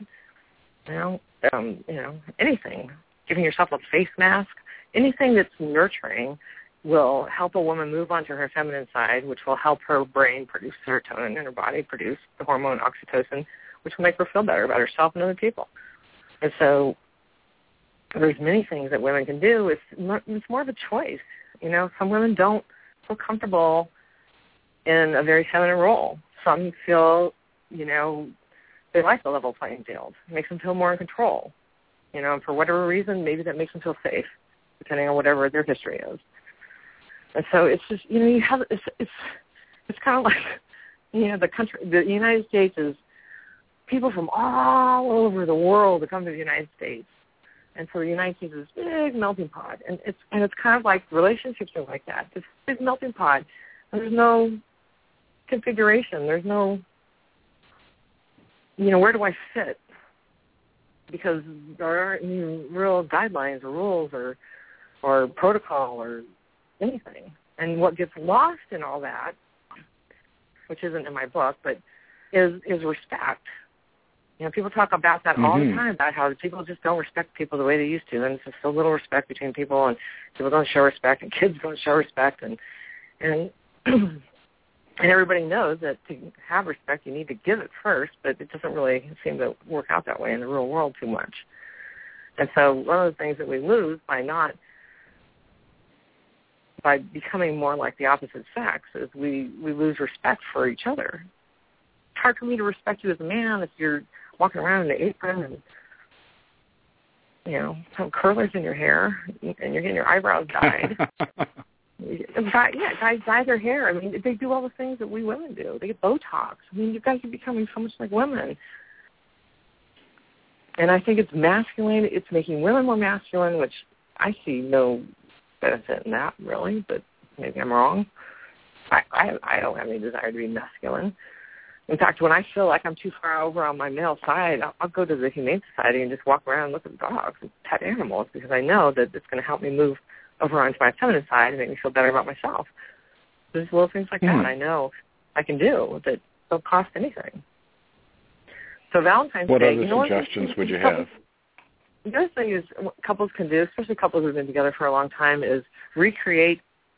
anything, giving yourself a face mask, anything that's nurturing will help a woman move on to her feminine side, which will help her brain produce serotonin and her body produce the hormone oxytocin, which will make her feel better about herself and other people. And so there's many things that women can do. It's more of a choice. Some women don't feel comfortable in a very feminine role. Some feel, they like the level playing field. It makes them feel more in control. And for whatever reason, maybe that makes them feel safe, depending on whatever their history is. And so it's just, it's kind of like, the United States is people from all over the world that come to the United States. And so the United States is this big melting pot. And it's kind of like relationships are like that. This big melting pot. And there's no configuration. There's no, where do I fit? Because there aren't any real guidelines or rules or protocol or anything. And what gets lost in all that, which isn't in my book, but is respect. People talk about that all the time, about how people just don't respect people the way they used to, and there's so little respect between people, and people don't show respect, and kids don't show respect, and everybody knows that to have respect, you need to give it first, but it doesn't really seem to work out that way in the real world too much. And so one of the things that we lose by becoming more like the opposite sex is we lose respect for each other. It's hard for me to respect you as a man if you're walking around in the apron and, have curlers in your hair and you're getting your eyebrows dyed. Guys dye their hair. I mean, they do all the things that we women do. They get Botox. I mean, you guys are becoming so much like women. And I think it's masculine. It's making women more masculine, which I see no benefit in that, really, but maybe I'm wrong. I don't have any desire to be masculine. In fact, when I feel like I'm too far over on my male side, I'll go to the Humane Society and just walk around and look at dogs and pet animals because I know that it's going to help me move over onto my feminine side and make me feel better about myself. There's little things like that I know I can do that don't cost anything. So Valentine's Day... What other suggestions would you have? The other thing is what couples can do, especially couples who have been together for a long time, is recreate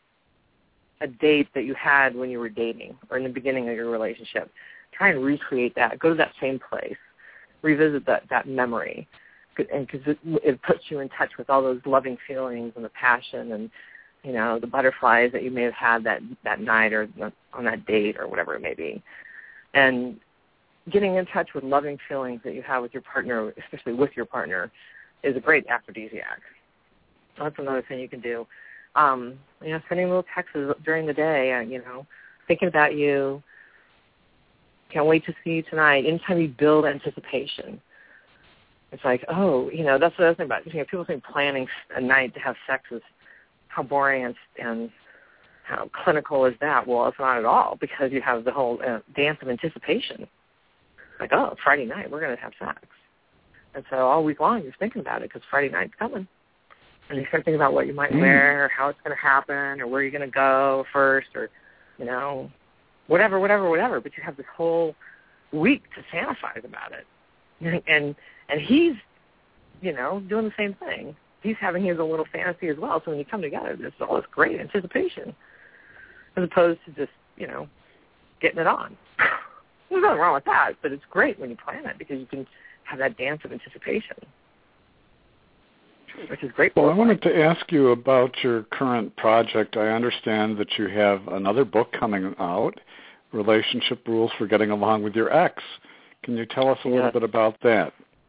a date that you had when you were dating or in the beginning of your relationship. Try and recreate that. Go to that same place. Revisit that memory. And because it puts you in touch with all those loving feelings and the passion and, the butterflies that you may have had that night or on that date or whatever it may be. And getting in touch with loving feelings that you have with your partner, especially with your partner, is a great aphrodisiac. That's another thing you can do. Sending little texts during the day, thinking about you, can't wait to see you tonight. Anytime you build anticipation, it's like, that's the other thing about it. People think planning a night to have sex is how boring and how clinical is that? Well, it's not at all because you have the whole dance of anticipation. Like, Friday night, we're going to have sex. And so all week long you're thinking about it because Friday night's coming. And you start thinking about what you might wear or how it's going to happen or where you're going to go first or, whatever. But you have this whole week to fantasize about it. And he's, doing the same thing. He's having his own little fantasy as well. So when you come together, there's all this great anticipation as opposed to just, getting it on. There's nothing wrong with that, but it's great when you plan it because you can have that dance of anticipation. which is great. Well, I wanted to ask you about your current project. I understand that you have another book coming out, Relationship Rules for Getting Along with Your Ex. Can you tell us a little bit about that?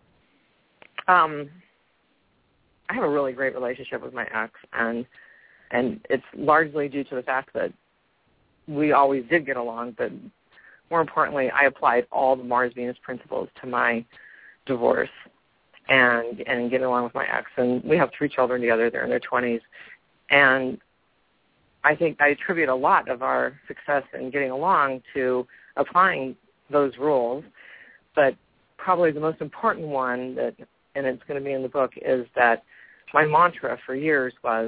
I have a really great relationship with my ex, and it's largely due to the fact that we always did get along, but more importantly, I applied all the Mars-Venus principles to my divorce and getting along with my ex. And we have 3 children together. They're in their 20s. And I think I attribute a lot of our success in getting along to applying those rules. But probably the most important one, and it's going to be in the book, is that my mantra for years was,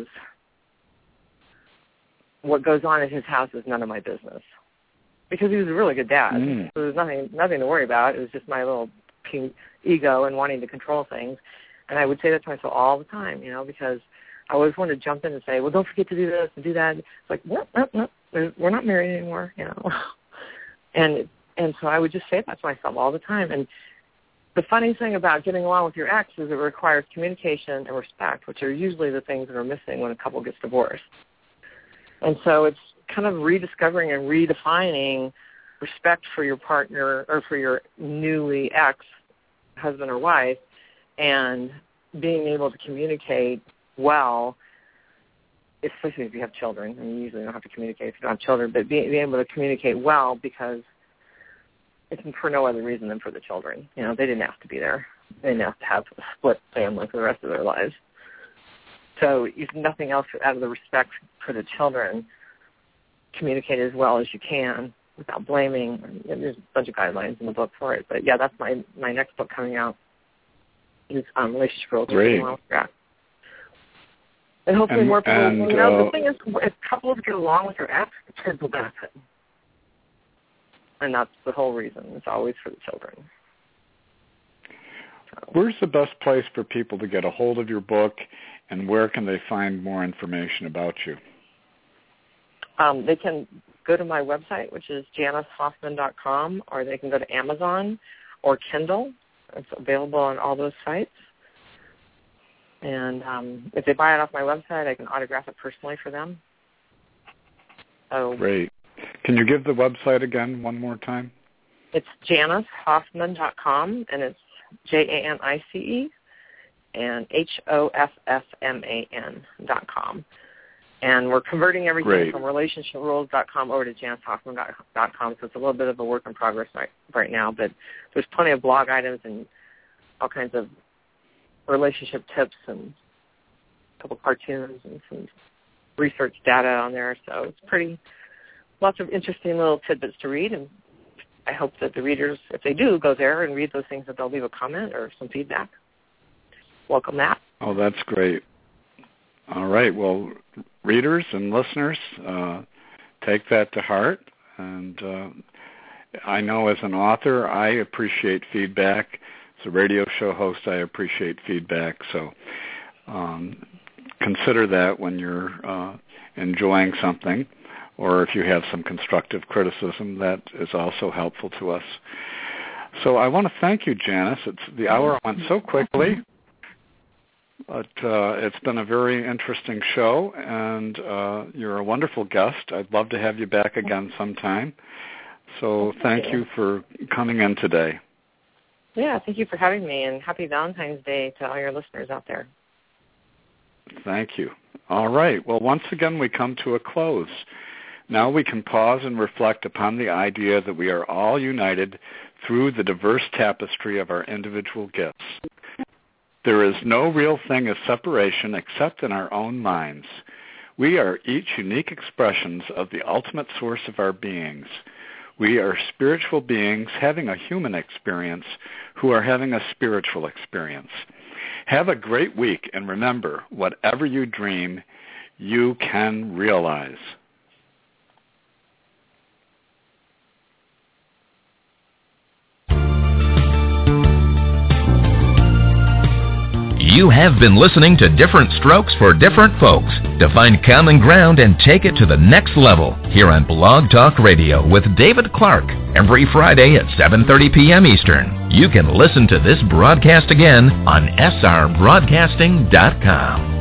what goes on in his house is none of my business. Because he was a really good dad. So there was nothing to worry about. It was just my little ego and wanting to control things. And I would say that to myself all the time, because I always wanted to jump in and say, well, don't forget to do this and do that. It's like, no, we're not married anymore, And so I would just say that to myself all the time. And the funny thing about getting along with your ex is it requires communication and respect, which are usually the things that are missing when a couple gets divorced. And so it's kind of rediscovering and redefining respect for your partner or for your newly ex-husband or wife, and being able to communicate well, especially if you have children. And you usually don't have to communicate if you don't have children, but being able to communicate well because it's for no other reason than for the children. They didn't have to be there. They didn't have to have a split family for the rest of their lives. So if nothing else, out of the respect for the children, communicate as well as you can without blaming. There's a bunch of guidelines in the book for it. But, yeah, that's my next book coming out is Relationship Rules. Great. And hopefully more people the thing is, if couples get along with their ex, the kids will benefit. And that's the whole reason. It's always for the children. So. Where's the best place for people to get a hold of your book, and where can they find more information about you? They can go to my website, which is JaniceHoffman.com, or they can go to Amazon or Kindle. It's available on all those sites. And if they buy it off my website, I can autograph it personally for them. Great. Can you give the website again one more time? It's JaniceHoffman.com, and it's JANICE and HOFFMAN.com. And we're converting everything from RelationshipRules.com over to JaniceHoffman.com, so it's a little bit of a work in progress right now. But there's plenty of blog items and all kinds of relationship tips and a couple cartoons and some research data on there. So it's lots of interesting little tidbits to read. And I hope that the readers, if they do go there and read those things, that they'll leave a comment or some feedback. Welcome that. Oh, that's great. All right. Well, readers and listeners, take that to heart. And I know as an author, I appreciate feedback. As a radio show host, I appreciate feedback. So consider that when you're enjoying something, or if you have some constructive criticism, that is also helpful to us. So I want to thank you, Janice. The hour went so quickly. But it's been a very interesting show, and you're a wonderful guest. I'd love to have you back again sometime. So thank you for coming in today. Yeah, thank you for having me, and happy Valentine's Day to all your listeners out there. Thank you. All right. Well, once again, we come to a close. Now we can pause and reflect upon the idea that we are all united through the diverse tapestry of our individual gifts. There is no real thing as separation except in our own minds. We are each unique expressions of the ultimate source of our beings. We are spiritual beings having a human experience who are having a spiritual experience. Have a great week, and remember, whatever you dream, you can realize. You have been listening to Different Strokes for Different Folks. To find common ground and take it to the next level, here on Blog Talk Radio with David Clark, every Friday at 7:30 p.m. Eastern. You can listen to this broadcast again on srbroadcasting.com.